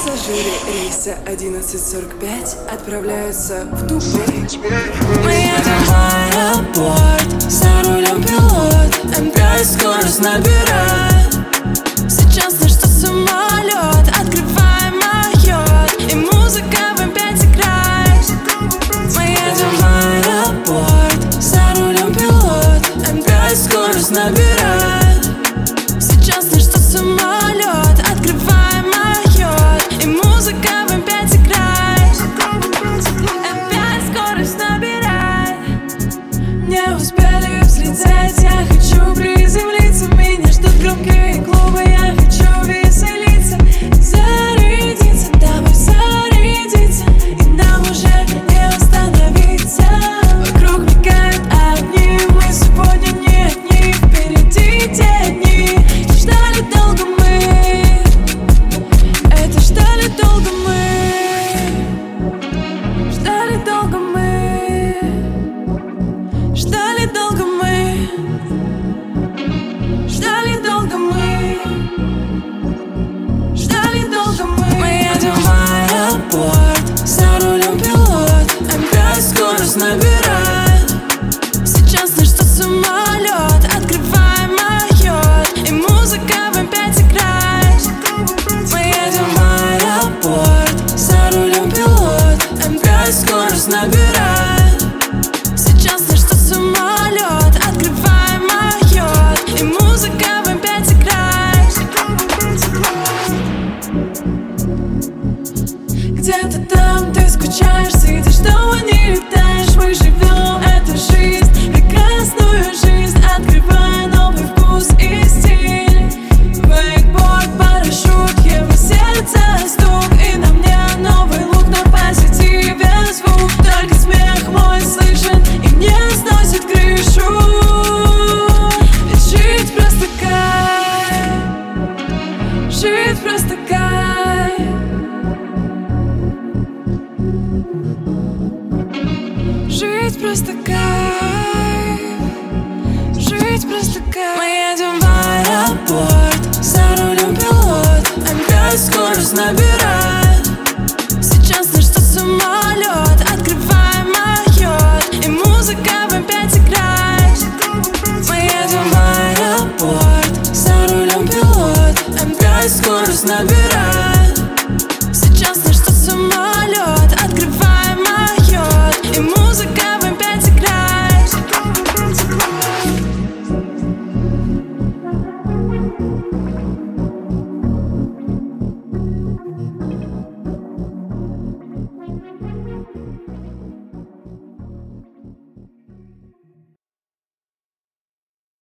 Пассажиры рейса 11:45 отправляются в Дубай. Мы едем в аэропорт, за рулем пилот, МПС скорость набирает. Сейчас наш самолет, открываем майот, и музыка в опять играет. Мы едем в аэропорт, за рулем пилот, МПС скорость набирает. Сейчас наш самолет, открываем майот, и музыка в опять играет. Опять скорость набирает. Не успели взлететь, я хочу приземлиться. Меня ждут громкие клубы, я хочу веселиться. Зарядиться, давай зарядиться, и нам уже не остановиться. Вокруг мигают огни, мы сегодня не одни. Впереди те дни, ждали долго мы. Это ждали долго мы. Ждали долго мы. Ждали долго мы. Ждали долго мы. Ждали долго мы. Мы едем в аэропорт, за рулем пилот, МПС скорость набирает. Сейчас наш самолет, открываем майот, и музыка в опять играет. Мы едем в аэропорт, за рулем пилот, МПС скорость набирает. Сейчас наш самолет, открываем майот, и музыка в опять играет. Где-то там ты скучаешь, сидишь дома, не летаешь. Мы живем эту жизнь, прекрасную жизнь, открывая новый вкус и стиль. Вейкборд, парашют, его сердце стук, и на мне новый лук, на позитиве звук. Только смех мой слышен, и мне сносит крышу. Ведь жить просто кайф, жить просто кайф. Жить просто кайф, жить просто кайф. Мы едем в аэропорт, за рулем пилот, МПС скорость набирает. Сейчас наш самолет, открываем майот, и музыка в опять играет. Мы едем в аэропорт, за рулем пилот, МПС скорость набирает. Сейчас наш самолет, открываем майот, и музыка